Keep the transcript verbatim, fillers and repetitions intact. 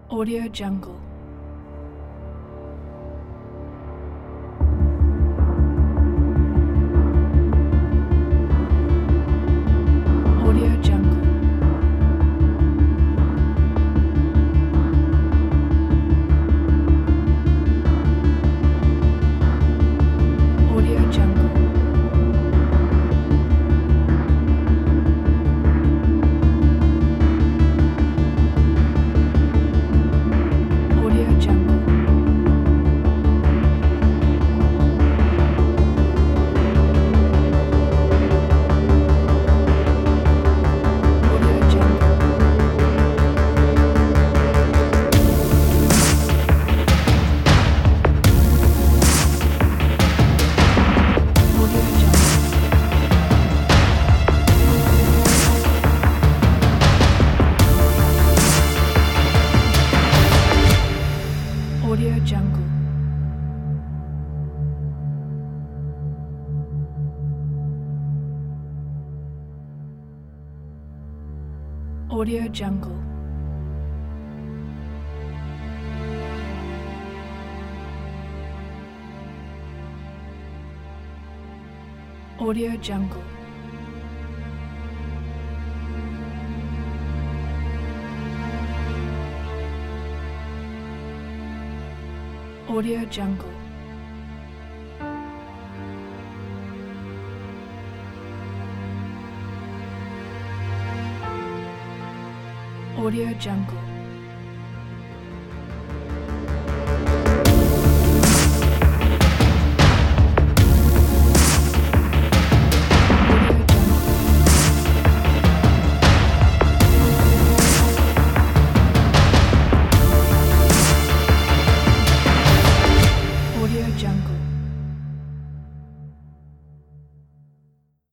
Audio Jungle. Audio Jungle. Audio Jungle. Audio Jungle. Audio Jungle. Audio Jungle. Audio Jungle. Audio Jungle. Audio Jungle. Audio Jungle. Audio Jungle.